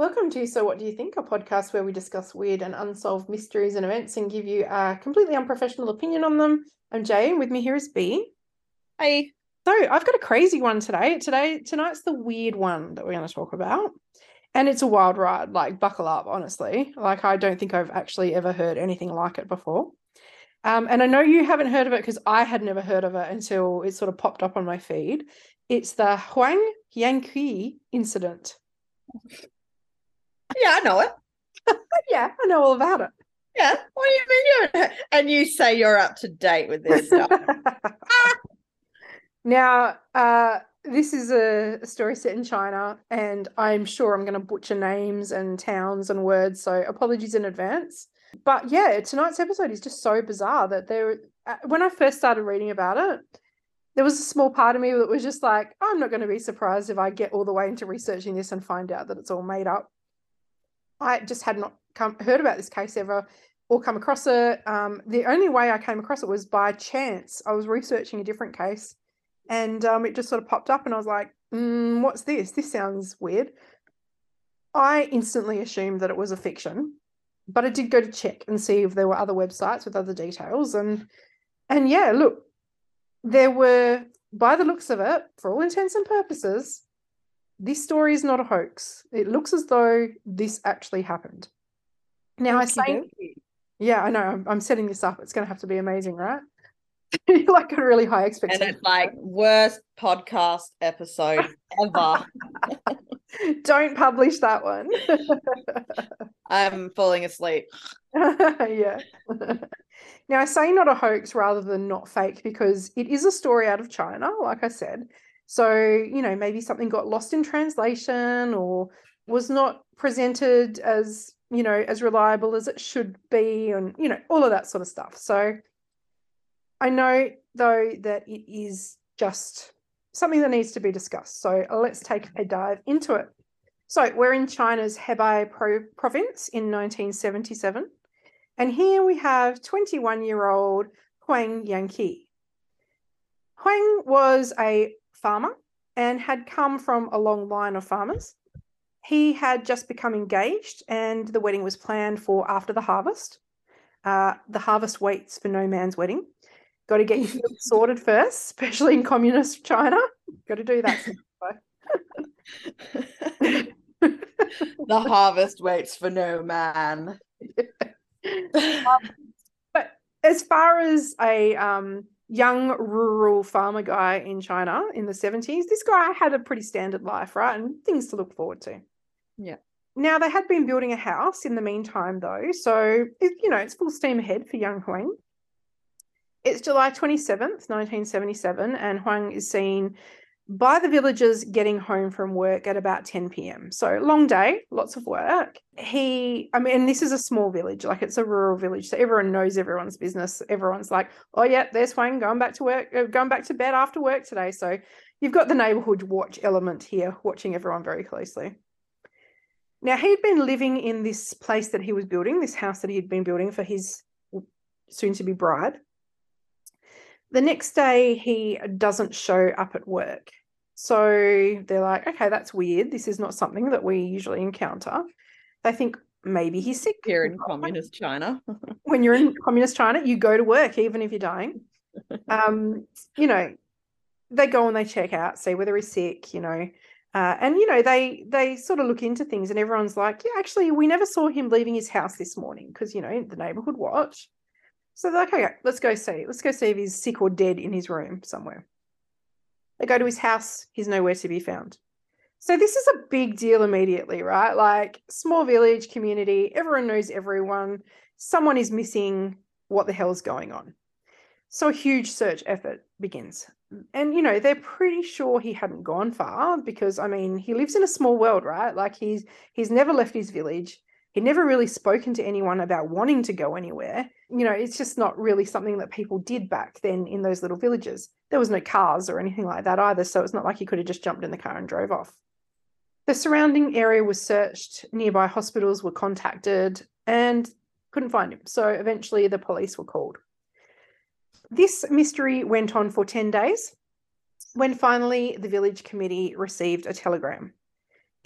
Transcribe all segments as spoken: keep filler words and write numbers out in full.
Welcome to So What Do You Think, a podcast where we discuss weird and unsolved mysteries and events and give you a completely unprofessional opinion on them. I'm Jay, and with me here is B. Hi. So I've got a crazy one today. Today, tonight's the weird one that we're going to talk about. And it's a wild ride, like buckle up, honestly. Like I don't think I've actually ever heard anything like it before. Um, and I know you haven't heard of it because I had never heard of it until it sort of popped up on my feed. It's the Huang Yanqi incident. Yeah, I know it. Yeah, I know all about it. Yeah. What do you mean you're and you say you're up to date with this stuff? Now, uh, this is a, a story set in China, and I'm sure I'm going to butcher names and towns and words, so apologies in advance. But yeah, tonight's episode is just so bizarre that there. Uh, when I first started reading about it, there was a small part of me that was just like, I'm not going to be surprised if I get all the way into researching this and find out that it's all made up. I just had not come heard about this case ever or come across it. Um, the only way I came across it was by chance. I was researching a different case, and um, it just sort of popped up, and I was like, mm, what's this? This sounds weird. I instantly assumed that it was a fiction, but I did go to check and see if there were other websites with other details. And and yeah, look, there were, by the looks of it, for all intents and purposes, this story is not a hoax. It looks as though this actually happened. Now, I say, yeah, I know, I'm, I'm setting this up. It's going to have to be amazing, right? Like a really high expectation. And it's like worst podcast episode ever. Don't publish that one. I'm falling asleep. Yeah. Now, I say not a hoax rather than not fake because it is a story out of China, like I said. So, you know, maybe something got lost in translation or was not presented as, you know, as reliable as it should be, and, you know, all of that sort of stuff. So I know, though, that it is just something that needs to be discussed. So let's take a dive into it. So we're in China's Hebei Pro- province in nineteen seventy-seven. And here we have twenty-one-year-old Huang Yanqi. Huang was a farmer and had come from a long line of farmers. He had just become engaged, and the wedding was planned for after the harvest. Uh, the harvest waits for no man's wedding. Got to get your field sorted first, especially in communist China. Got to do that. The harvest waits for no man. um, but as far as a um, young rural farmer guy in China in the seventies, this guy had a pretty standard life, right? And things to look forward to. Yeah. Now, they had been building a house in the meantime, though. So, it, you know, it's full steam ahead for young Huang. It's July twenty-seventh, nineteen seventy-seven, and Huang is seen by the villagers getting home from work at about ten p.m. So long day, lots of work. He, I mean, this is a small village, like it's a rural village. So everyone knows everyone's business. Everyone's like, oh yeah, there's Huang going back to work, going back to bed after work today. So you've got the neighborhood watch element here, watching everyone very closely. Now, he'd been living in this place that he was building, this house that he'd been building for his soon-to-be bride. The next day, he doesn't show up at work. So they're like, okay, that's weird. This is not something that we usually encounter. They think maybe he's sick. Here in communist China. When you're in communist China, you go to work even if you're dying. Um, you know, they go and they check out, see whether he's sick, you know. Uh, and, you know, they they sort of look into things, and everyone's like, yeah, actually, we never saw him leaving his house this morning because, you know, the neighborhood watch. So they're like, okay, let's go see. Let's go see if he's sick or dead in his room somewhere. They go to his house. He's nowhere to be found. So this is a big deal immediately, right? Like small village, community, everyone knows everyone. Someone is missing. What the hell's going on? So a huge search effort begins. And, you know, they're pretty sure he hadn't gone far because, I mean, he lives in a small world, right? Like he's he's never left his village. He'd never really spoken to anyone about wanting to go anywhere. You know, it's just not really something that people did back then in those little villages. There was no cars or anything like that either, so it's not like he could have just jumped in the car and drove off. The surrounding area was searched, nearby hospitals were contacted, and couldn't find him. So eventually the police were called. This mystery went on for ten days when finally the village committee received a telegram.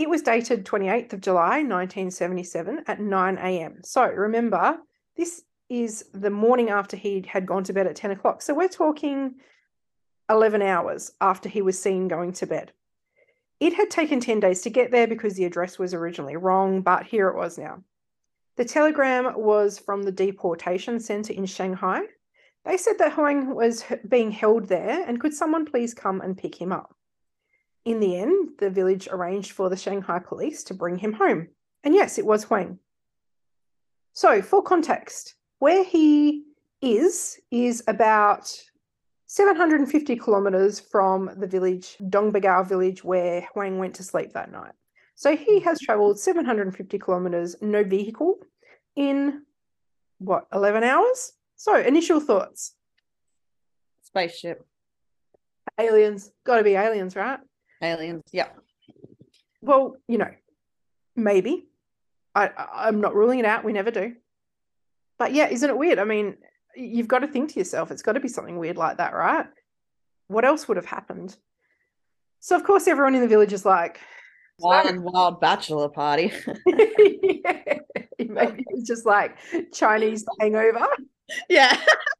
It was dated twenty-eighth of July, nineteen seventy-seven at nine a.m. So remember, this is the morning after he had gone to bed at ten o'clock. So we're talking eleven hours after he was seen going to bed. It had taken ten days to get there because the address was originally wrong, but here it was now. The telegram was from the deportation center in Shanghai. They said that Huang was being held there and could someone please come and pick him up. In the end, the village arranged for the Shanghai police to bring him home. And yes, it was Huang. So for context, where he is, is about seven hundred fifty kilometers from the village, Dongbegao village, where Huang went to sleep that night. So he has traveled seven hundred fifty kilometers, no vehicle, in what, eleven hours? So initial thoughts. Spaceship. Aliens. Got to be aliens, right? Aliens. Yeah. Well, you know, maybe. I, I'm not ruling it out. We never do. But yeah, isn't it weird? I mean, you've got to think to yourself, it's got to be something weird like that, right? What else would have happened? So, of course, everyone in the village is like, Wild, wild bachelor party. yeah. Maybe it was just like Chinese hangover. Yeah.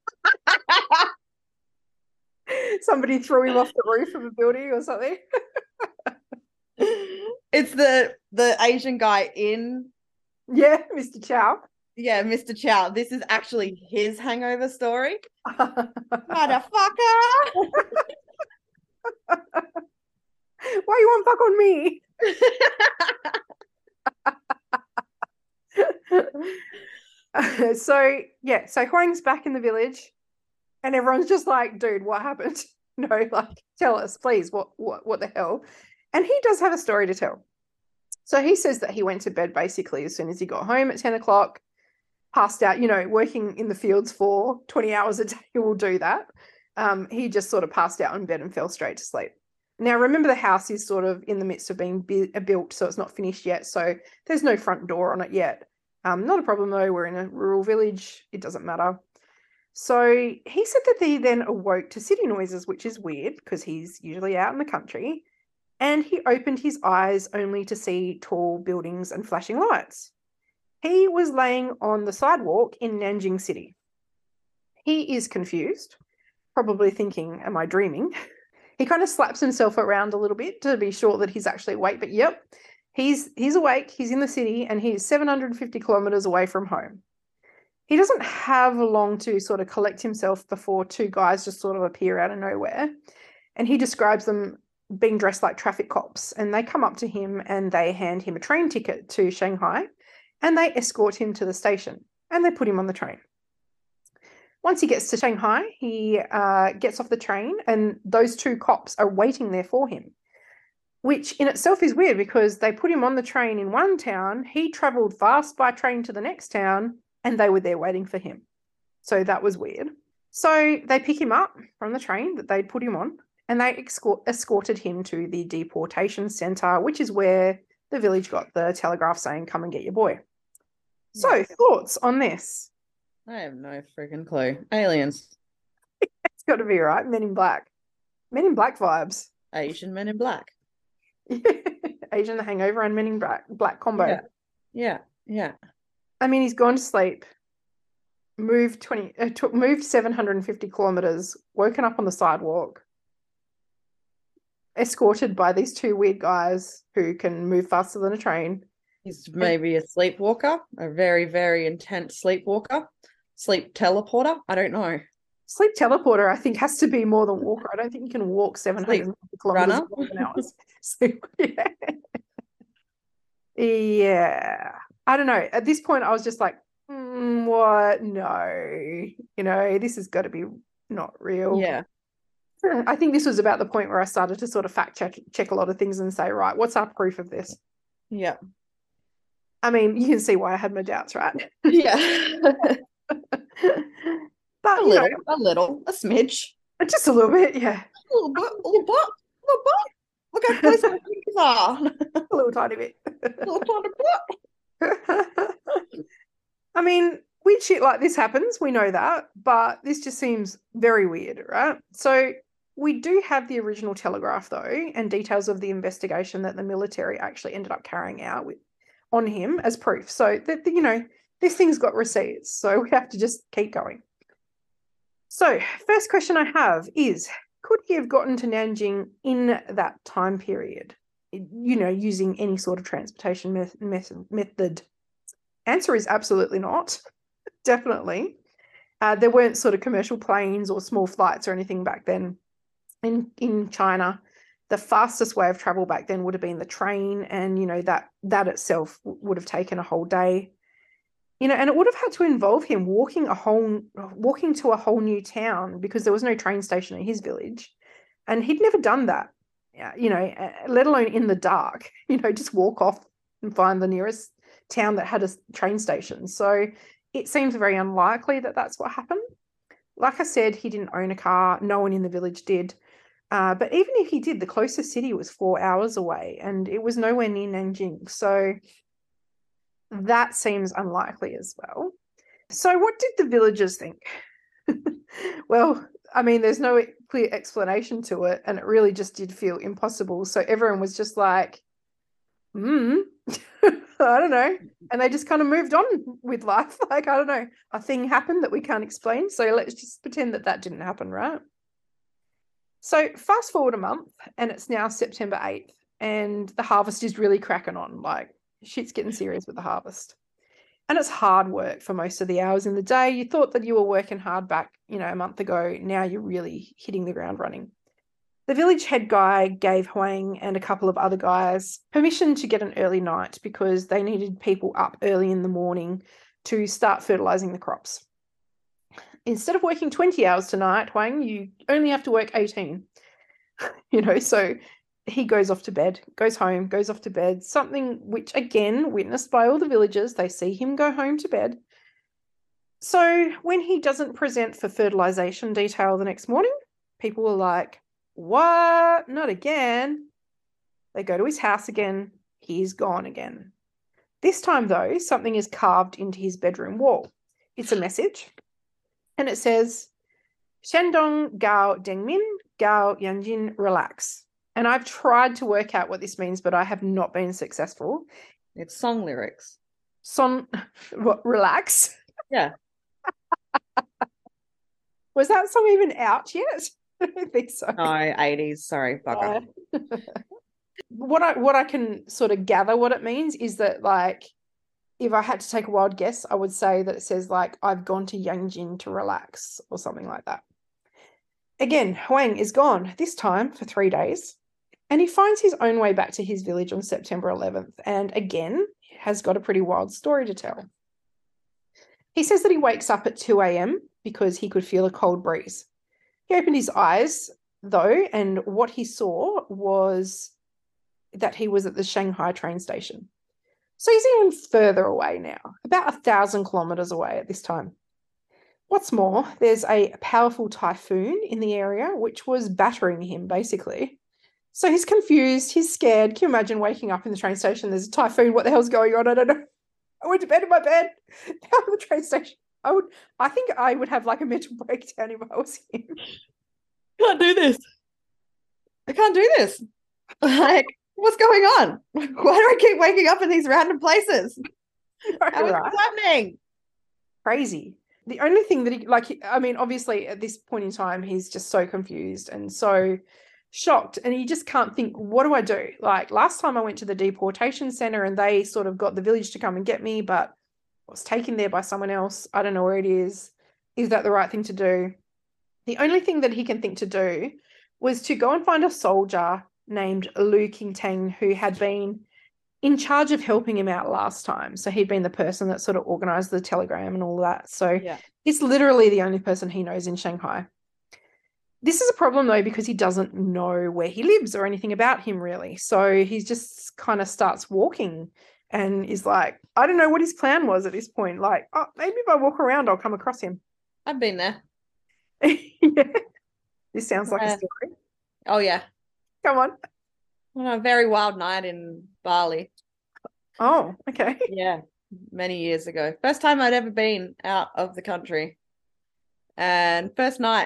Somebody threw him off the roof of a building or something. It's the the Asian guy in. Yeah, Mister Chow. Yeah, Mister Chow. This is actually his hangover story. Motherfucker. Why you want fuck on me? So yeah, so Huang's back in the village, and everyone's just like, "Dude, what happened? No, like, tell us, please. What, what, what the hell?" And he does have a story to tell. So he says that he went to bed basically as soon as he got home at ten o'clock, passed out. You know, working in the fields for twenty hours a day will do that. Um, he just sort of passed out in bed and fell straight to sleep. Now, remember, the house is sort of in the midst of being built, so it's not finished yet. So there's no front door on it yet. Um, not a problem, though. We're in a rural village. It doesn't matter. So he said that he then awoke to city noises, which is weird because he's usually out in the country. And he opened his eyes only to see tall buildings and flashing lights. He was laying on the sidewalk in Nanjing City. He is confused, probably thinking, am I dreaming? He kind of slaps himself around a little bit to be sure that he's actually awake. But yep, he's he's awake, he's in the city, and he's seven hundred fifty kilometers away from home. He doesn't have long to sort of collect himself before two guys just sort of appear out of nowhere. And he describes them being dressed like traffic cops. And they come up to him and they hand him a train ticket to Shanghai, and they escort him to the station and they put him on the train. Once he gets to Shanghai, he uh, gets off the train, and those two cops are waiting there for him, which in itself is weird because they put him on the train in one town, he travelled fast by train to the next town, and they were there waiting for him. So that was weird. So they pick him up from the train that they'd put him on, and they escort- escorted him to the deportation centre, which is where the village got the telegraph saying, come and get your boy. So Yes. Thoughts on this? I have no freaking clue. Aliens. It's got to be right. Men in Black. Men in Black vibes. Asian Men in Black. Asian The Hangover and Men in Black, black combo. Yeah. Yeah. Yeah. I mean, he's gone to sleep, moved twenty, uh, took, moved seven hundred fifty kilometers, woken up on the sidewalk, escorted by these two weird guys who can move faster than a train. He's maybe a sleepwalker, a very, very intense sleepwalker, sleep teleporter. I don't know. Sleep teleporter, I think, has to be more than walker. I don't think you can walk seven hundred fifty kilometers runner. in eleven hours. Sleep, yeah. Yeah. I don't know. At this point, I was just like, mm, what? No. You know, this has got to be not real. Yeah. I think this was about the point where I started to sort of fact check, check a lot of things and say, right, what's our proof of this? Yeah. I mean, you can see why I had my doubts, right? Yeah. But, a you little, know, a little, a smidge. just a little bit, yeah. A little bit, a little bit, a little bit. Look how close my fingers are. A little tiny bit. A little tiny bit. I mean, weird shit like this happens. We know that. But this just seems very weird, right? So We do have the original telegraph, though, and details of the investigation that the military actually ended up carrying out with, on him as proof. So, that you know, this thing's got receipts, so we have to just keep going. So, first question I have is, could he have gotten to Nanjing in that time period, you know, using any sort of transportation method? method? Answer is absolutely not. Definitely. Uh, there weren't sort of commercial planes or small flights or anything back then in, in China. The fastest way of travel back then would have been the train, and, you know, that that itself would have taken a whole day. You know, and it would have had to involve him walking a whole walking to a whole new town because there was no train station in his village, and he'd never done that. You know, let alone in the dark. You know, just walk off and find the nearest town that had a train station. So it seems very unlikely that that's what happened. Like I said, he didn't own a car. No one in the village did. Uh, but even if he did, the closest city was four hours away, and it was nowhere near Nanjing. So that seems unlikely as well. So what did the villagers think? Well, I mean, there's no clear explanation to it, and it really just did feel impossible. So everyone was just like, hmm, I don't know. And they just kind of moved on with life. Like, I don't know, a thing happened that we can't explain. So let's just pretend that that didn't happen, right? So fast forward a month, and it's now September eighth, and the harvest is really cracking on. Like, shit's getting serious with the harvest. And it's hard work for most of the hours in the day. You thought that you were working hard back, you know, a month ago. Now you're really hitting the ground running. The village head guy gave Huang and a couple of other guys permission to get an early night because they needed people up early in the morning to start fertilizing the crops. Instead of working twenty hours tonight, Huang, you only have to work eighteen. You know, so he goes off to bed, goes home, goes off to bed, something which, again, witnessed by all the villagers. They see him go home to bed. So when he doesn't present for fertilization detail the next morning, people are like, what? Not again. They go to his house again. He's gone again. This time, though, something is carved into his bedroom wall. It's a message, and it says, Shandong Gao Dengmin, Gao Yanjin, relax. And I've tried to work out what this means, but I have not been successful. It's song lyrics. Son, what, relax? Yeah. Was that song even out yet? I don't think so. No, eighties. Sorry, bugger. Uh, what I what I can sort of gather what it means is that, like, if I had to take a wild guess, I would say that it says, like, I've gone to Yanjin to relax or something like that. Again, Huang is gone, this time for three days. And he finds his own way back to his village on September eleventh, and again has got a pretty wild story to tell. He says that he wakes up at two a.m. because he could feel a cold breeze. He opened his eyes, though, and what he saw was that he was at the Shanghai train station. So he's even further away now, about a thousand kilometers away at this time. What's more, there's a powerful typhoon in the area, which was battering him, basically. So he's confused, he's scared. Can you imagine waking up in the train station? There's a typhoon. What the hell's going on? I don't know. I went to bed in my bed. Now I'm at the train station. I would, I think I would have like a mental breakdown if I was him. I can't do this. I can't do this. Like, what's going on? Why do I keep waking up in these random places? How is this happening? Crazy. The only thing that he, like, I mean, obviously at this point in time, he's just so confused and so shocked, and he just can't think, what do I do? Like, last time I went to the deportation center and they sort of got the village to come and get me, but I was taken there by someone else. I don't know where it is. Is that the right thing to do? The only thing that he can think to do was to go and find a soldier named Lu Qingtang, who had been in charge of helping him out last time. So he'd been the person that sort of organized the telegram and all that. So yeah. It's literally the only person he knows in Shanghai. This is a problem, though, because he doesn't know where he lives or anything about him, really. So he just kind of starts walking and is like, I don't know what his plan was at this point. Like, oh, maybe if I walk around, I'll come across him. I've been there. Yeah. This sounds like uh, a story. Oh, yeah. Come on. On a very wild night in Bali. Oh, okay. Yeah, many years ago. First time I'd ever been out of the country. And first night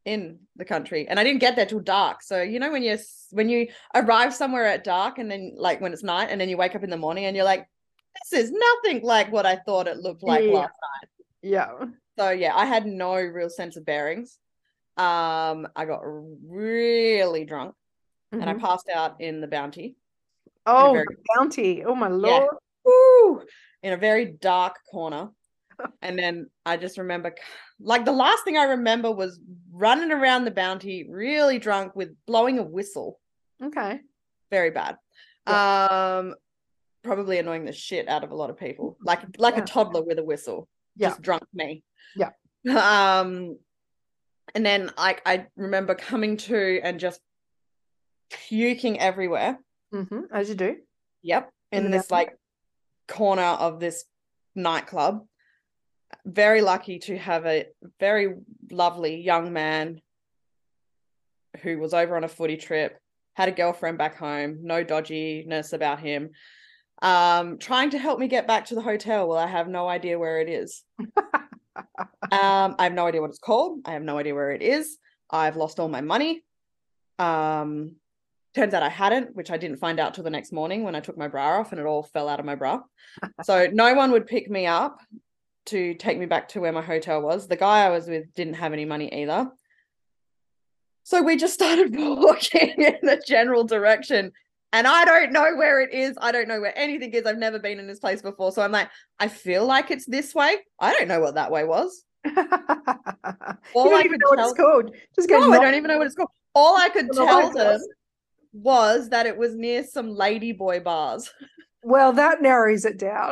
in the country, and I didn't get there till dark. So you know when you when you arrive somewhere at dark, and then like when it's night, and then you wake up in the morning, and you're like, this is nothing like what I thought it looked like yeah. last night. Yeah. So yeah, I had no real sense of bearings. Um, I got really drunk, mm-hmm. and I passed out in the Bounty. Oh, very, the Bounty! Oh my lord! Yeah. Woo! In a very dark corner. And then I just remember, like, the last thing I remember was running around the Bounty, really drunk, with blowing a whistle. Okay. Very bad. Yeah. Um, probably annoying the shit out of a lot of people, like like yeah. a toddler with a whistle. Yeah. Just drunk me. Yeah. Um, and then I I remember coming to and just puking everywhere. Mm-hmm. As you do. Yep. In, in this like corner of this nightclub. Very lucky to have a very lovely young man who was over on a footy trip, had a girlfriend back home, no dodginess about him, um, trying to help me get back to the hotel. Well, I have no idea where it is. um, I have no idea what it's called. I have no idea where it is. I've lost all my money. Um, turns out I hadn't, which I didn't find out till the next morning when I took my bra off and it all fell out of my bra. So no one would pick me up to take me back to where my hotel was. The guy I was with didn't have any money either. So we just started walking in the general direction, and I don't know where it is. I don't know where anything is. I've never been in this place before. So I'm like, I feel like it's this way. I don't know what that way was. All I could know what it's called. Just go. No, I don't even know what it's called. All I could tell them was that it was near some ladyboy bars. Well, that narrows it down.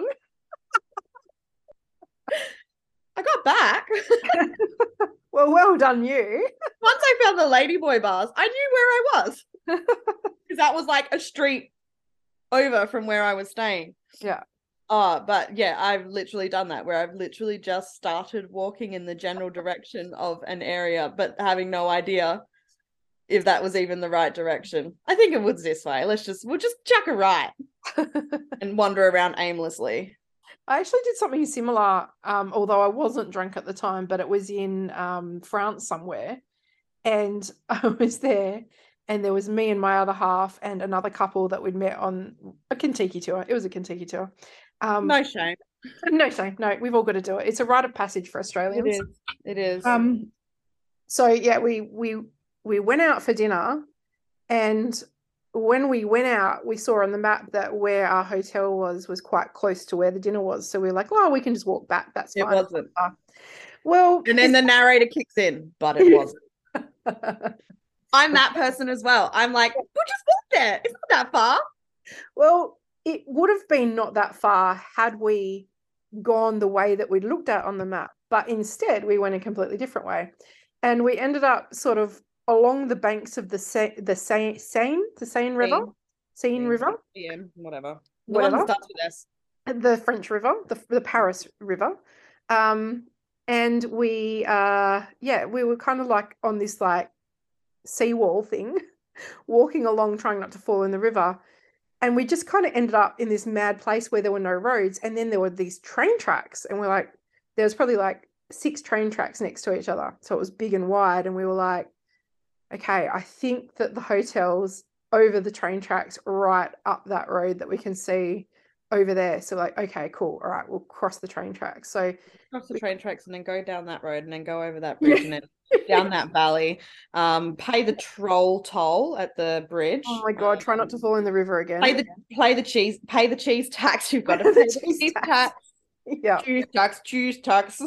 I got back. Well, well done you. Once I found the ladyboy bars, I knew where I was. Because that was like a street over from where I was staying. Yeah. Oh, but yeah, I've literally done that, where I've literally just started walking in the general direction of an area, but having no idea if that was even the right direction. I think it was this way. Let's just, we'll just chuck a right and wander around aimlessly. I actually did something similar, um, although I wasn't drunk at the time, but it was in um, France somewhere. And I was there, and there was me and my other half and another couple that we'd met on a Kentucky tour. It was a Kentucky tour. Um, no shame. No shame. No, we've all got to do it. It's a rite of passage for Australians. It is. It is. Um, so, yeah, we we we went out for dinner, and when we went out, we saw on the map that where our hotel was was quite close to where the dinner was. So we were like, oh, we can just walk back. That's fine. It wasn't. Well, and then the narrator kicks in, but it wasn't. I'm that person as well. I'm like, we'll just walk there. It's not that far. Well, it would have been not that far had we gone the way that we'd looked at on the map. But instead, we went a completely different way. And we ended up sort of along the banks of the Se- the Se- Seine, the Seine River, Seine, Seine River, yeah, whatever, the whatever. one that starts with S. The French River, the the Paris River, um, and we, uh, yeah, we were kind of like on this like seawall thing, walking along, trying not to fall in the river, and we just kind of ended up in this mad place where there were no roads, and then there were these train tracks, and we're like, there was probably like six train tracks next to each other, so it was big and wide, and we were like, okay, I think that the hotel's over the train tracks right up that road that we can see over there. So like, okay, cool. All right, we'll cross the train tracks. So cross the we... train tracks and then go down that road and then go over that bridge and then down that valley. Um, pay the troll toll at the bridge. Oh my God, try not to fall in the river again. Pay the play the cheese, pay the cheese tax. You've got to pay the, the cheese tax. tax. Yeah. Cheese tax, cheese tax.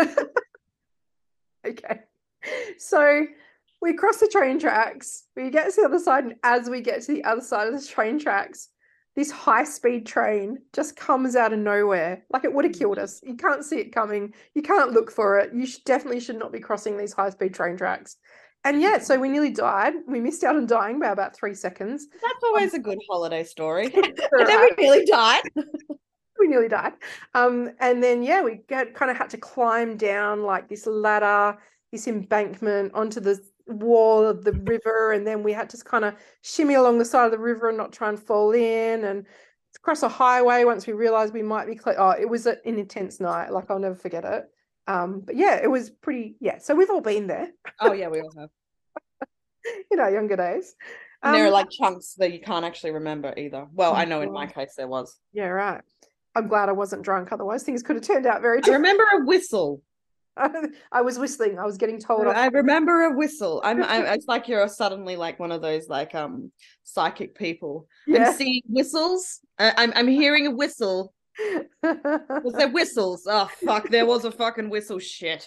Okay. So we cross the train tracks, we get to the other side, and as we get to the other side of the train tracks, this high-speed train just comes out of nowhere. Like it would have killed us. You can't see it coming. You can't look for it. You should, definitely should not be crossing these high-speed train tracks. And yeah, so we nearly died. We missed out on dying by about three seconds. That's always um, a good holiday story. And then we nearly died. We nearly died. Um, and then, yeah, we got, kind of had to climb down like this ladder, this embankment onto the wall of the river, and then we had to kind of shimmy along the side of the river and not try and fall in, and cross a highway once we realized we might be cl- oh it was a, an intense night. Like I'll never forget it. Um, but yeah, it was pretty, yeah. So we've all been there. Oh yeah, we all have. In our younger days. And there are Um, like chunks that you can't actually remember either. Well, I oh know in my God. case there was. Yeah, right. I'm glad I wasn't drunk. Otherwise, things could have turned out very I different. remember a whistle. I was whistling. I was getting told off. I remember a whistle. I'm, I'm it's like you're suddenly like one of those like um psychic people. I'm Yeah. seeing whistles. I, I'm I'm hearing a whistle. Was there whistles? Oh fuck, there was a fucking whistle. Shit.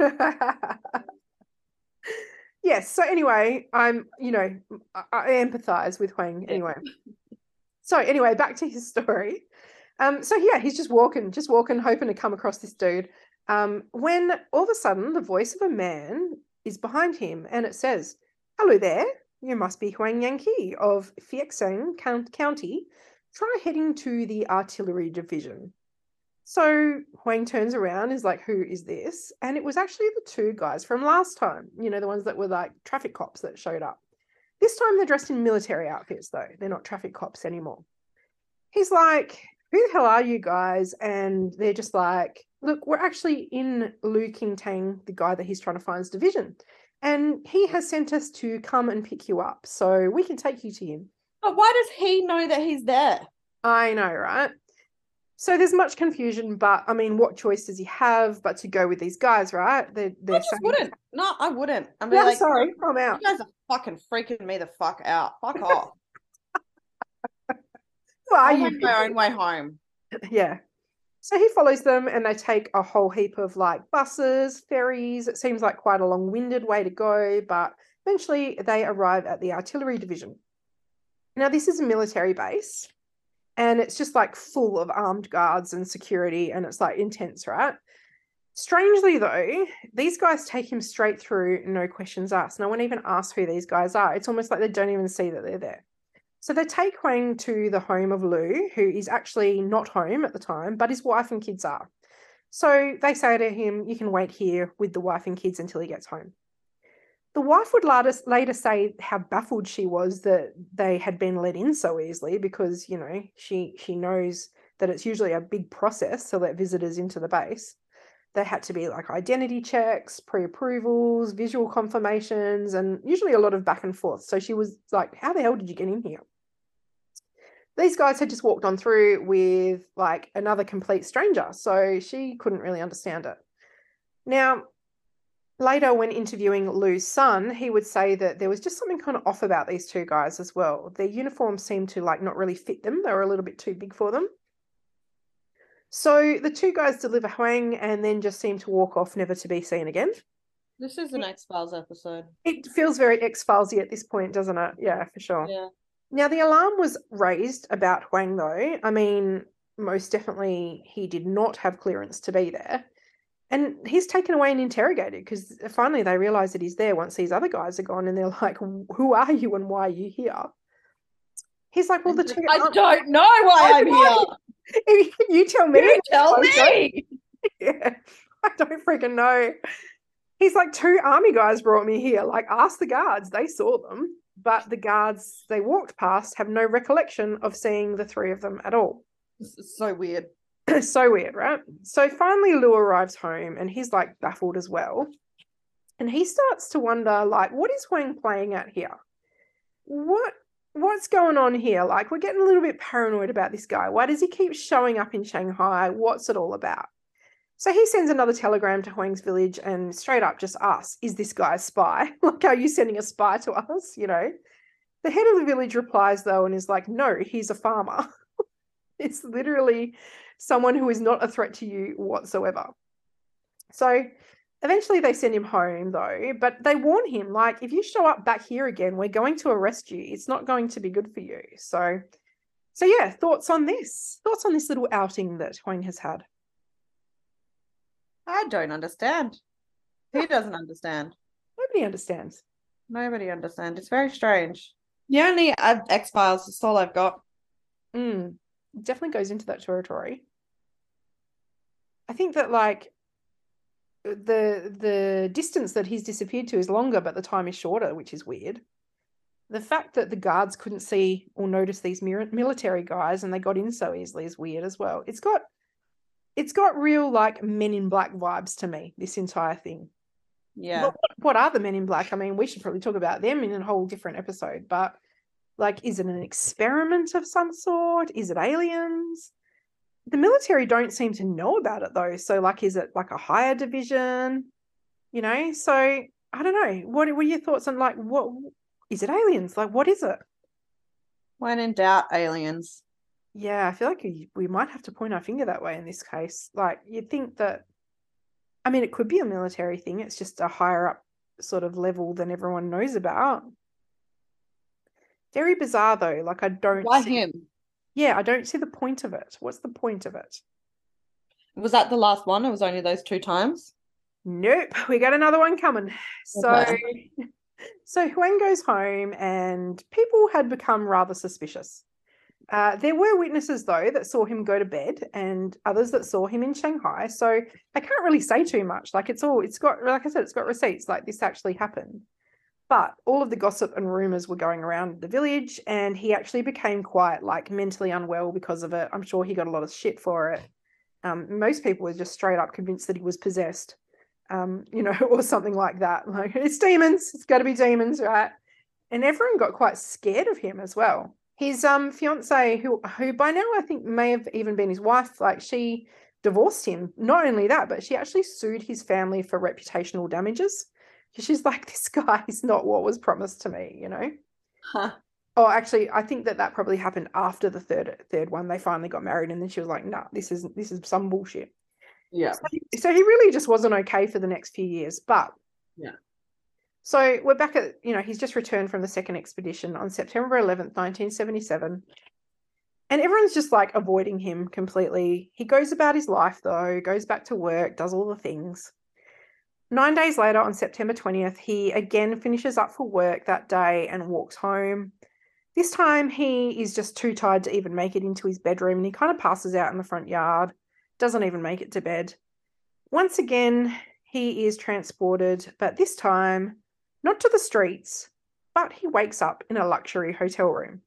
Yes. So anyway, I'm, you know, I, I empathize with Huang Yeah. anyway. So anyway, back to his story. Um, so yeah, he's just walking, just walking, hoping to come across this dude. Um, when all of a sudden the voice of a man is behind him and it says, "Hello there, you must be Huang Yanqi of Fiexing County. Try heading to the artillery division." So Huang turns around, is like, "Who is this?" And it was actually the two guys from last time, you know, the ones that were like traffic cops that showed up. This time they're dressed in military outfits, though. They're not traffic cops anymore. He's like, "Who the hell are you guys?" And they're just like, "Look, we're actually in Lu Qingtang, the guy that he's trying to find's division. And he has sent us to come and pick you up. So we can take you to him." But why does he know that he's there? I know, right? So there's much confusion, but I mean, what choice does he have but to go with these guys, right? They're, they're I just saying, wouldn't. No, I wouldn't. I mean, "Yeah, like, sorry, I'm you out." guys are fucking freaking me the fuck out. Fuck off. Who are I'll you make my people? own way home. Yeah. So he follows them and they take a whole heap of like buses, ferries. It seems like quite a long winded way to go, but eventually they arrive at the artillery division. Now, this is a military base and it's just like full of armed guards and security and it's like intense, right? Strangely, though, these guys take him straight through, no questions asked. No one even asks who these guys are. It's almost like they don't even see that they're there. So they take Huang to the home of Lu, who is actually not home at the time, but his wife and kids are. So they say to him, "You can wait here with the wife and kids until he gets home." The wife would later, later say how baffled she was that they had been let in so easily because, you know, she she knows that it's usually a big process to let visitors into the base. There had to be like identity checks, pre-approvals, visual confirmations, and usually a lot of back and forth. So she was like, "How the hell did you get in here?" These guys had just walked on through with like another complete stranger, so she couldn't really understand it. Now, later when interviewing Lu's son, he would say that there was just something kind of off about these two guys as well. Their uniforms seemed to like not really fit them. They were a little bit too big for them. So the two guys deliver Huang and then just seem to walk off, never to be seen again. This is an X-Files episode. It feels very X-Filesy at this point, doesn't it? Yeah, for sure. Yeah. Now, the alarm was raised about Huang, though. I mean, most definitely he did not have clearance to be there. And he's taken away and interrogated because finally they realize that he's there once these other guys are gone and they're like, "Who are you and why are you here?" He's like, "Well, the two... I don't know why I'm here. You tell me. You tell me. Yeah, I don't freaking know. He's like, "Two army guys brought me here. Like, ask the guards. They saw them. But the guards they walked past have no recollection of seeing the three of them at all." This is so weird. So weird, right? So finally Lu arrives home and he's like baffled as well. And he starts to wonder, like, what is Huang playing at here? What what's going on here? Like, we're getting a little bit paranoid about this guy. Why does he keep showing up in Shanghai? What's it all about? So he sends another telegram to Huang's village and straight up just asks, "Is this guy a spy? Like, are you sending a spy to us?" You know, the head of the village replies though and is like, "No, he's a farmer." It's literally someone who is not a threat to you whatsoever. So eventually they send him home though, but they warn him, like, "If you show up back here again, we're going to arrest you. It's not going to be good for you." So, so yeah, thoughts on this? Thoughts on this little outing that Huang has had? I don't understand. Who doesn't understand? Nobody understands. Nobody understands. It's very strange. The only uh, X-Files, that's all I've got. Mm, definitely goes into that territory. I think that like the the distance that he's disappeared to is longer, but the time is shorter, which is weird. The fact that the guards couldn't see or notice these military guys and they got in so easily is weird as well. It's got it's got real like Men in Black vibes to me, this entire thing. Yeah. What, what are the Men in Black? I mean, we should probably talk about them in a whole different episode, but like, is it an experiment of some sort? Is it aliens? The military don't seem to know about it though. So like, is it like a higher division? You know, so I don't know. What, what are your thoughts on like, what is it aliens? Like, what is it? When in doubt, aliens. Yeah, I feel like we, we might have to point our finger that way in this case. Like, you'd think that, I mean, it could be a military thing. It's just a higher up sort of level than everyone knows about. Very bizarre though. Like, I don't Why see, him? Yeah, I don't see the point of it. What's the point of it? Was that the last one? It was only those two times? Nope, we got another one coming. So, Okay. so Huang goes home and people had become rather suspicious. Uh, there were witnesses, though, that saw him go to bed and others that saw him in Shanghai. So I can't really say too much. Like, it's all, it's got, like I said, it's got receipts, like this actually happened. But all of the gossip and rumors were going around the village, and he actually became quite like mentally unwell because of it. I'm sure he got a lot of shit for it. Um, most people were just straight up convinced that he was possessed, um, you know, or something like that. Like, it's demons, it's got to be demons, right? And everyone got quite scared of him as well. His um fiance, who who by now I think may have even been his wife, like she divorced him. Not only that, but she actually sued his family for reputational damages. She's like, this guy is not what was promised to me, you know. Huh. Oh, actually, I think that that probably happened after the third third one. They finally got married, and then she was like, "Nah, this is this is some bullshit." Yeah. So, so he really just wasn't okay for the next few years. But yeah. So we're back at, you know, he's just returned from the second expedition on September eleventh, nineteen seventy-seven. And everyone's just like avoiding him completely. He goes about his life though, goes back to work, does all the things. Nine days later, on September twentieth, he again finishes up for work that day and walks home. This time he is just too tired to even make it into his bedroom, and he kind of passes out in the front yard, doesn't even make it to bed. Once again, he is transported, but this time not to the streets, but he wakes up in a luxury hotel room.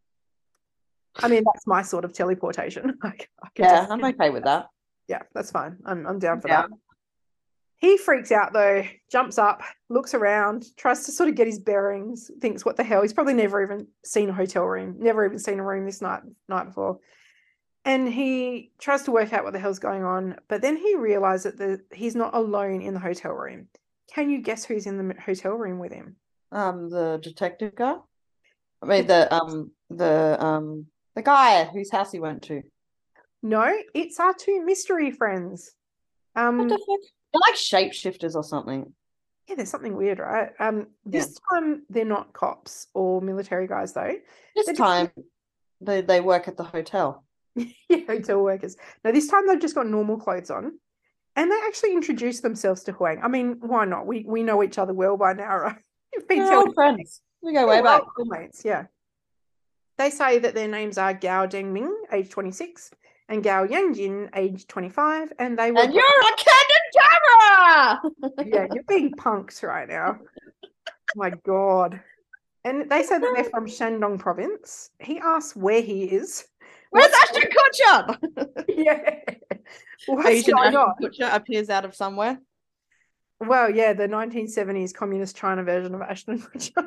I mean, that's my sort of teleportation. I, I yeah, just, I'm okay with that. Yeah, that's fine. I'm I'm down for yeah. that. He freaks out though, jumps up, looks around, tries to sort of get his bearings, thinks, what the hell? He's probably never even seen a hotel room, never even seen a room this night night before. And he tries to work out what the hell's going on, but then he realizes that the, he's not alone in the hotel room. Can you guess who's in the hotel room with him? Um, the detective guy. I mean, the um, the um, the guy whose house he went to. No, it's our two mystery friends. Um, what the fuck? They're like shapeshifters or something. Yeah, there's something weird, right? Um, this yeah. time they're not cops or military guys, though. This they're time just... they they work at the hotel. yeah, hotel workers. No, this time they've just got normal clothes on, and they actually introduce themselves to Huang. I mean, why not? We we know each other well by now, right? We've been We're old friends. We go way back. Mates, yeah. They say that their names are Gao Dengming, age twenty-six, and Gao Yanjin, age twenty-five, and they were. And you're a candid camera. Yeah, you're being punked right now. Oh my God. And they said that they're from Shandong province. He asks where he is. Where's Ashton Kutcher? Yeah. What's Asian going Ashton on? Kutcher appears out of somewhere. Well, yeah, the nineteen seventies communist China version of Ashton Kutcher.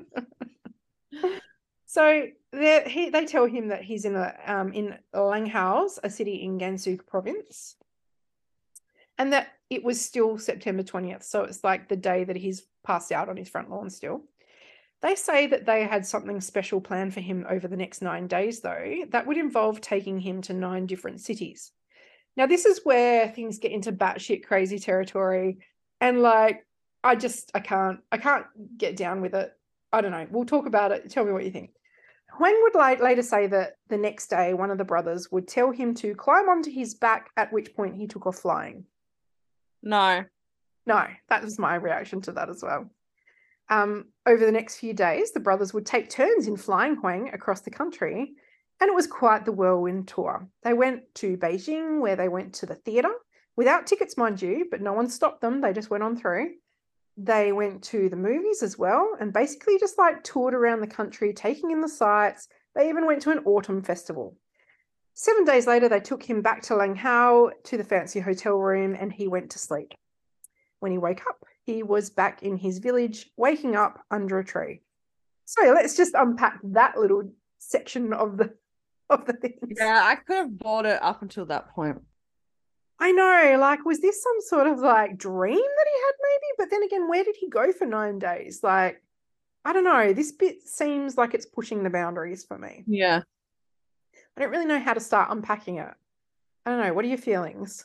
So he, they tell him that he's in a um, in Langhaus, a city in Gansu province, and that it was still September twentieth. So it's like the day that he's passed out on his front lawn still. They say that they had something special planned for him over the next nine days, though, that would involve taking him to nine different cities. Now, this is where things get into batshit crazy territory. And like, I just, I can't, I can't get down with it. I don't know. We'll talk about it. Tell me what you think. Huang would later say that the next day, one of the brothers would tell him to climb onto his back, at which point he took off flying. No. No, that was my reaction to that as well. Um, over the next few days, the brothers would take turns in flying Huang across the country, and it was quite the whirlwind tour. They went to Beijing, where they went to the theatre, without tickets, mind you, but no one stopped them. They just went on through. They went to the movies as well, and basically just like toured around the country, taking in the sights. They even went to an autumn festival. Seven days later, they took him back to Langhao to the fancy hotel room, and he went to sleep. When he woke up, he was back in his village, waking up under a tree. So let's just unpack that little section of the of the things. Yeah, I could have bought it up until that point. I know, like, was this some sort of like dream that he had maybe? But then again, where did he go for nine days? Like, I don't know. This bit seems like it's pushing the boundaries for me. Yeah. I don't really know how to start unpacking it. I don't know. What are your feelings?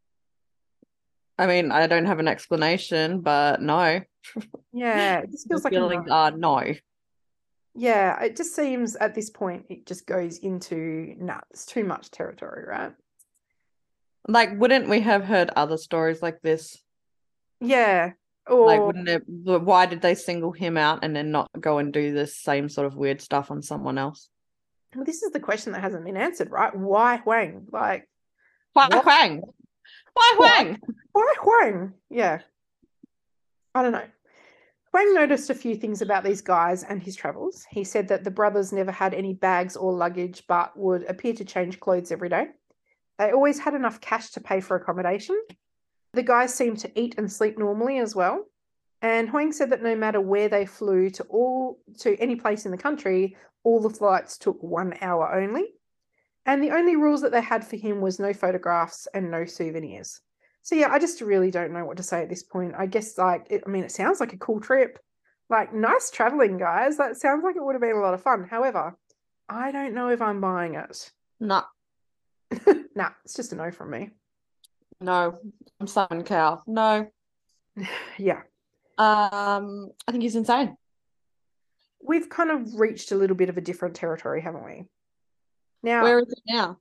I mean, I don't have an explanation, but no. Yeah, it just feels The like a feelings no. are no. Yeah, it just seems at this point it just goes into nah, it's too much territory, right? Like, wouldn't we have heard other stories like this? Yeah. Like, Or wouldn't it? Why did they single him out and then not go and do this same sort of weird stuff on someone else? well, this is the question that hasn't been answered, right? Why Huang? Like, Why what? Huang? Why Huang? Why Huang? Yeah. I don't know. Huang noticed a few things about these guys and his travels. He said that the brothers never had any bags or luggage, but would appear to change clothes every day. They always had enough cash to pay for accommodation. The guys seemed to eat and sleep normally as well. And Huang said that no matter where they flew to all to any place in the country, all the flights took one hour only. And the only rules that they had for him was no photographs and no souvenirs. So yeah, I just really don't know what to say at this point. I guess like it, I mean, it sounds like a cool trip. Like nice traveling, guys. That sounds like it would have been a lot of fun. However, I don't know if I'm buying it. No, Nah, it's just a no from me. no. I'm Simon Cowell. No. Yeah. Um, I think he's insane. We've kind of reached a little bit of a different territory, haven't we? Now, Where is he now?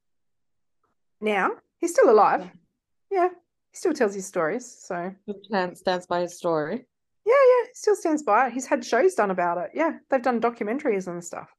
now he's still alive. Yeah, he still tells his stories. So He stands by his story. yeah, yeah, he still stands by it. He's had shows done about it. Yeah, they've done documentaries and stuff.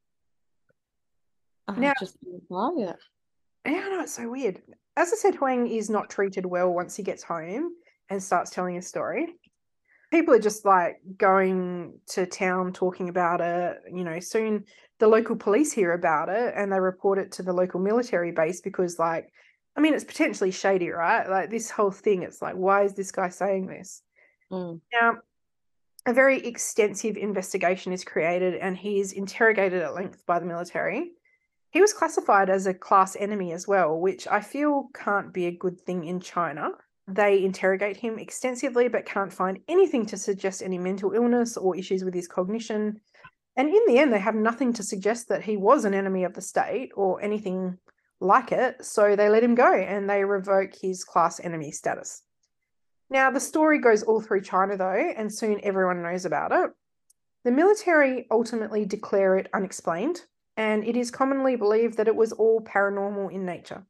I Now, just didn't buy it. yeah, I know it's so weird. As I said, Huang is not treated well once he gets home and starts telling his story. People are just like going to town talking about it. You know, soon the local police hear about it and they report it to the local military base because, like, I mean, it's potentially shady, right? Like this whole thing, it's like, why is this guy saying this? Mm. Now, a very extensive investigation is created and he is interrogated at length by the military. He was classified as a class enemy as well, which I feel can't be a good thing in China. They interrogate him extensively but can't find anything to suggest any mental illness or issues with his cognition. And in the end, they have nothing to suggest that he was an enemy of the state or anything like it. So they let him go and they revoke his class enemy status. Now, the story goes all through China, though, and soon everyone knows about it. The military ultimately declare it unexplained, and it is commonly believed that it was all paranormal in nature.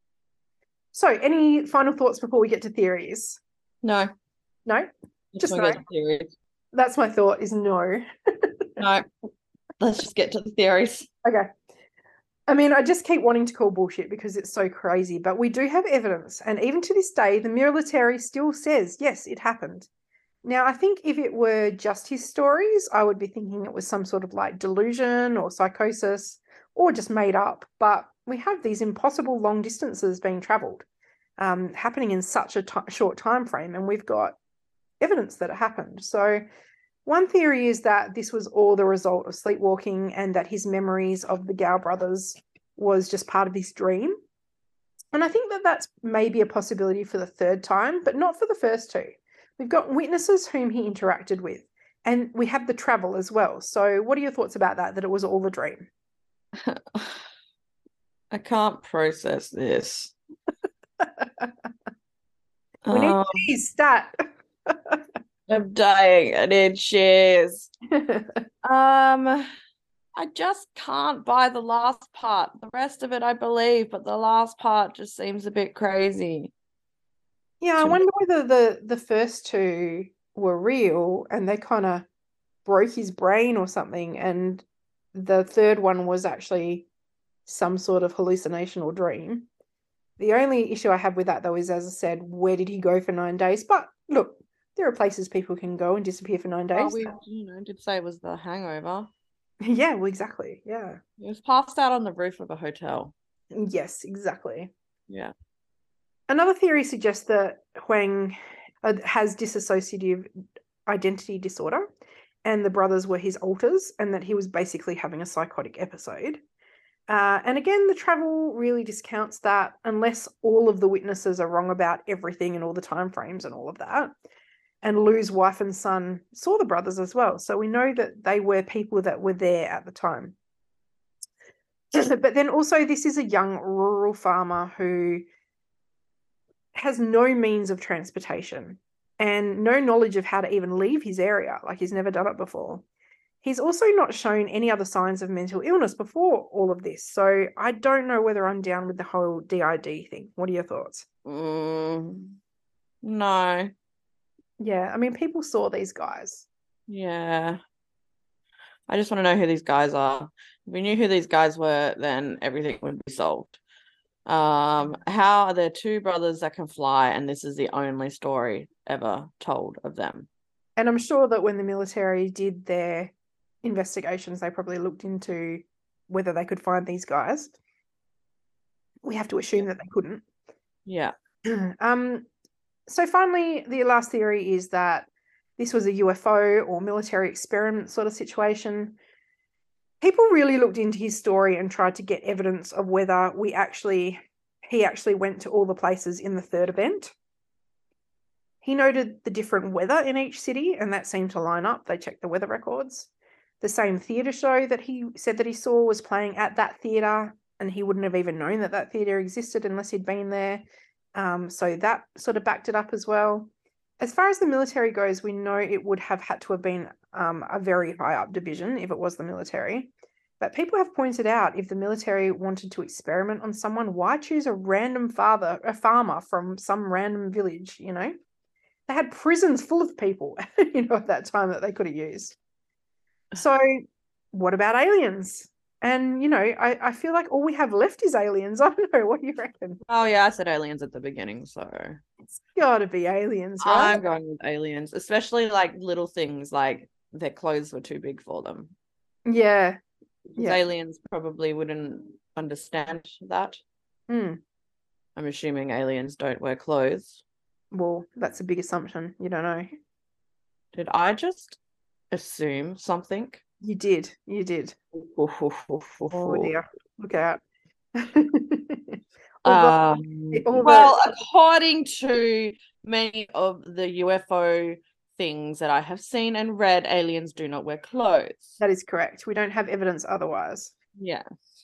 So, any final thoughts before we get to theories? No. No? Just no. Theories. That's my thought, is no. No. Let's just get to the theories. Okay. I mean, I just keep wanting to call bullshit because it's so crazy, but we do have evidence. And even to this day, the military still says, yes, it happened. Now, I think if it were just his stories, I would be thinking it was some sort of like delusion or psychosis or just made up. But we have these impossible long distances being traveled, um, happening in such a t- short time frame, and we've got evidence that it happened. So one theory is that this was all the result of sleepwalking and that his memories of the Gao brothers was just part of his dream. And I think that that's maybe a possibility for the third time, but not for the first two. We've got witnesses whom he interacted with, and we have the travel as well. So what are your thoughts about that, that it was all a dream? I can't process this. we need um, cheese, stat. I'm dying. I need cheese. um, I just can't buy the last part. The rest of it I believe, but the last part just seems a bit crazy. Yeah, I wonder whether the the first two were real and they kind of broke his brain or something, and the third one was actually some sort of hallucination or dream. The only issue I have with that, though, is, as I said, where did he go for nine days? But look, there are places people can go and disappear for nine days. Oh, we, you know, did say it was the hangover. Yeah, well, exactly. Yeah. He was passed out on the roof of a hotel. Yes, exactly. Yeah. Another theory suggests that Huang uh, has dissociative identity disorder and the brothers were his alters and that he was basically having a psychotic episode. Uh, and again, the travel really discounts that unless all of the witnesses are wrong about everything and all the time frames and all of that. And Lou's wife and son saw the brothers as well. So we know that they were people that were there at the time. But then also this is a young rural farmer who has no means of transportation and no knowledge of how to even leave his area. Like he's never done it before. He's also not shown any other signs of mental illness before all of this. So I don't know whether I'm down with the whole D I D thing. What are your thoughts? Mm, no. Yeah, I mean, people saw these guys. Yeah. I just want to know who these guys are. If we knew who these guys were, then everything would be solved. Um, how are there two brothers that can fly, and this is the only story ever told of them? And I'm sure that when the military did their investigations, they probably looked into whether they could find these guys. We have to assume that they couldn't. Yeah. um. So finally, the last theory is that this was a U F O or military experiment sort of situation. People really looked into his story and tried to get evidence of whether we actually he actually went to all the places in the third event. He noted the different weather in each city, and that seemed to line up. They checked the weather records. The same theatre show that he said that he saw was playing at that theatre, and he wouldn't have even known that that theatre existed unless he'd been there. Um, so that sort of backed it up as well. As far as the military goes, we know it would have had to have been um, a very high up division if it was the military. But people have pointed out if the military wanted to experiment on someone, why choose a random father, a farmer from some random village, you know? They had prisons full of people, you know, at that time that they could have used. So what about aliens? And, you know, I, I feel like all we have left is aliens. I don't know. What do you reckon? Oh, yeah, I said aliens at the beginning, so it's got to be aliens, right? I'm going with aliens, especially like little things like their clothes were too big for them. Yeah. Yeah. Aliens probably wouldn't understand that. Mm. I'm assuming aliens don't wear clothes. Well, that's a big assumption. You don't know. Did I just assume something? You did. You did. Oh dear. Look out. um, well, the... according to many of the U F O things that I have seen and read, aliens do not wear clothes. That is correct. We don't have evidence otherwise. Yeah.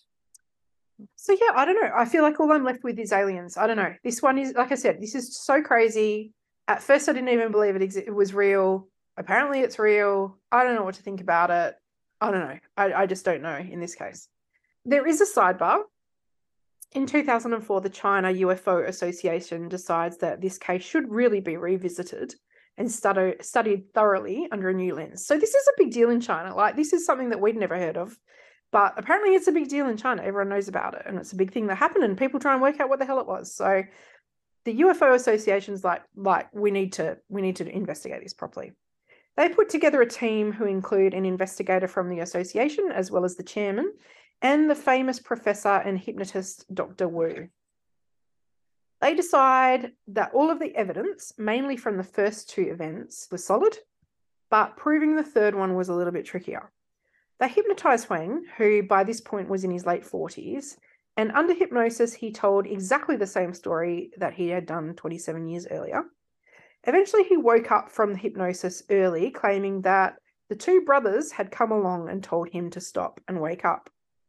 So yeah, I don't know. I feel like all I'm left with is aliens. I don't know. This one is, like I said, this is so crazy. At first, I didn't even believe it, exi- it was real. Apparently, it's real. I don't know what to think about it. I don't know. I, I just don't know in this case. There is a sidebar. In two thousand four, the China U F O Association decides that this case should really be revisited and study, studied thoroughly under a new lens. So this is a big deal in China. Like, this is something that we'd never heard of. But apparently it's a big deal in China. Everyone knows about it. And it's a big thing that happened. And people try and work out what the hell it was. So the U F O Association's like, like we need to, we need to investigate this properly. They put together a team who include an investigator from the association, as well as the chairman, and the famous professor and hypnotist, Doctor Wu. They decide that all of the evidence, mainly from the first two events, was solid, but proving the third one was a little bit trickier. They hypnotized Huang, who by this point was in his late forties, and under hypnosis, he told exactly the same story that he had done twenty-seven years earlier. Eventually, he woke up from the hypnosis early, claiming that the two brothers had come along and told him to stop and wake up.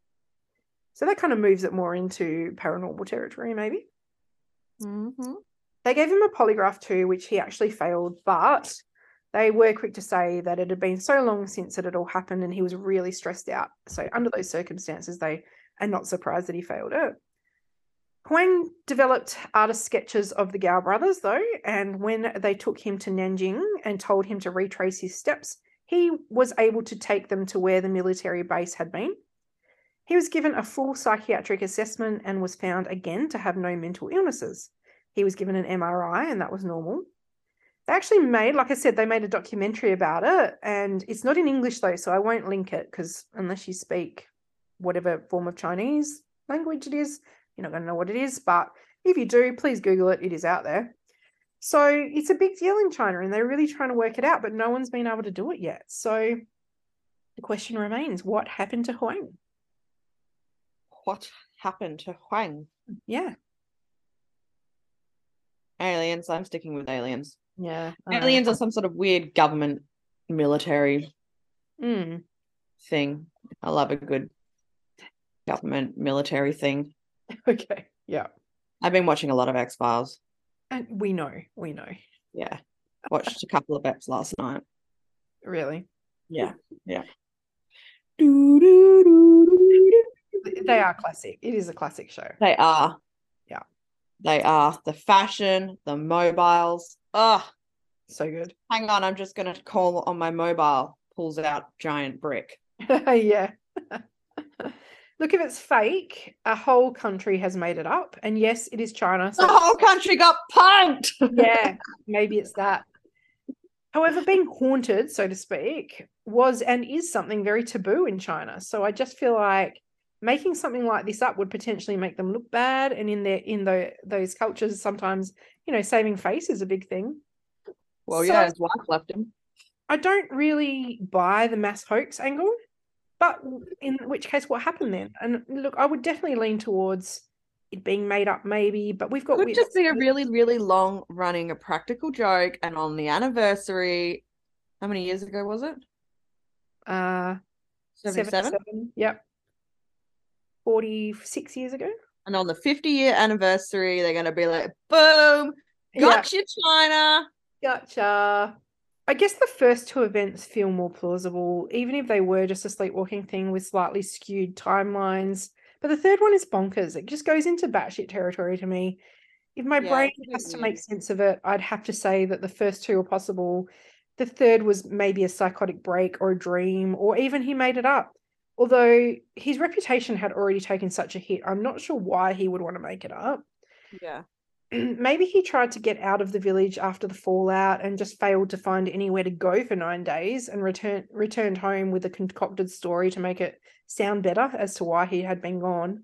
So that kind of moves it more into paranormal territory, maybe. Mm-hmm. They gave him a polygraph too, which he actually failed, but they were quick to say that it had been so long since it had all happened and he was really stressed out. So under those circumstances, they are not surprised that he failed it. Huang developed artist sketches of the Gao brothers, though, and when they took him to Nanjing and told him to retrace his steps, he was able to take them to where the military base had been. He was given a full psychiatric assessment and was found again to have no mental illnesses. He was given an M R I and that was normal. They actually made, like I said, they made a documentary about it, and it's not in English though, so I won't link it because unless you speak whatever form of Chinese language it is, You're not going to know what it is, but if you do, please Google it. It is out there. So it's a big deal in China, and they're really trying to work it out, but no one's been able to do it yet. So the question remains, what happened to Huang? What happened to Huang? Yeah. Aliens. I'm sticking with aliens. Yeah. Aliens are some sort of weird government military mm. thing. I love a good government military thing. Okay. Yeah. I've been watching a lot of X-Files. And we know. We know. Yeah. Watched a couple of eps last night. Really? Yeah. Yeah. They are classic. It is a classic show. They are. Yeah. They are. The fashion, the mobiles. Oh, so good. Hang on, I'm just going to call on my mobile. Pulls out giant brick. Yeah. Look, if it's fake, a whole country has made it up. And yes, it is China. So the whole country got punked. Yeah, maybe it's that. However, being haunted, so to speak, was and is something very taboo in China. So I just feel like making something like this up would potentially make them look bad. And in their in the, those cultures, sometimes, you know, saving face is a big thing. Well, so, yeah, his wife left him. I don't really buy the mass hoax angle, but in which case, what happened then? And look, I would definitely lean towards it being made up, maybe, but we've got... Could just be a really, really long running, a practical joke, and on the anniversary, how many years ago was it? Uh, seventy-seven? seventy-seven, yep. forty-six years ago. And on the fifty-year anniversary, they're going to be like, boom, gotcha, yeah. China. Gotcha. I guess the first two events feel more plausible, even if they were just a sleepwalking thing with slightly skewed timelines. But the third one is bonkers. It just goes into batshit territory to me. If my yeah, brain has to make sense of it, I'd have to say that the first two are possible. The third was maybe a psychotic break or a dream, or even he made it up. Although his reputation had already taken such a hit, I'm not sure why he would want to make it up. Yeah. Maybe he tried to get out of the village after the fallout and just failed to find anywhere to go for nine days and return, returned home with a concocted story to make it sound better as to why he had been gone.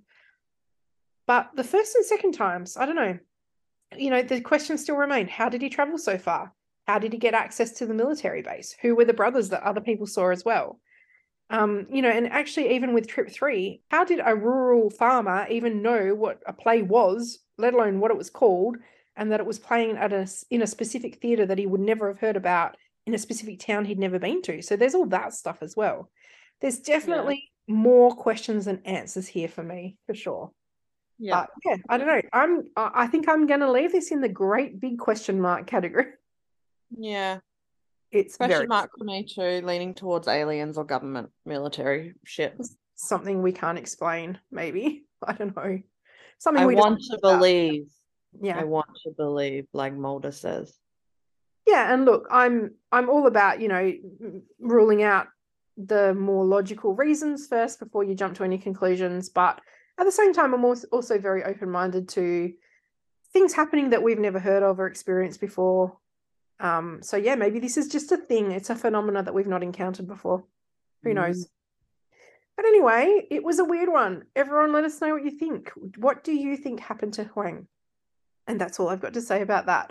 But the first and second times, I don't know. You know, the questions still remain. How did he travel so far? How did he get access to the military base? Who were the brothers that other people saw as well? Um, you know, and actually even with trip three, how did a rural farmer even know what a play was, let alone what it was called, and that it was playing at a, in a specific theatre that he would never have heard about in a specific town he'd never been to? So there's all that stuff as well. There's definitely yeah. more questions than answers here for me, for sure. Yeah. But yeah, I don't know. I'm, I think I'm going to leave this in the great big question mark category. Yeah. It's question very mark for me too, leaning towards aliens or government military shit. Something we can't explain, maybe. I don't know. Something I we want just to believe. Yeah. I want to believe, like Mulder says. Yeah, and look, I'm I'm all about, you know, ruling out the more logical reasons first before you jump to any conclusions. But at the same time, I'm also, also very open-minded to things happening that we've never heard of or experienced before. Um, so yeah, maybe this is just a thing. It's a phenomena that we've not encountered before. Who mm. knows? But anyway, it was a weird one. Everyone let us know what you think. What do you think happened to Huang? And that's all I've got to say about that.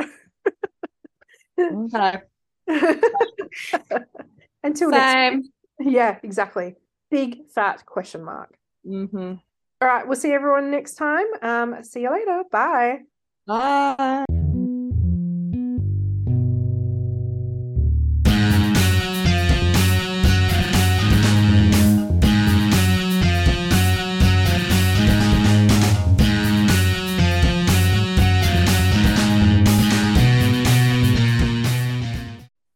Okay. Until Same. next time. Yeah, exactly. Big fat question mark. Mm-hmm. All right, we'll see everyone next time. Um, see you later. Bye. Bye.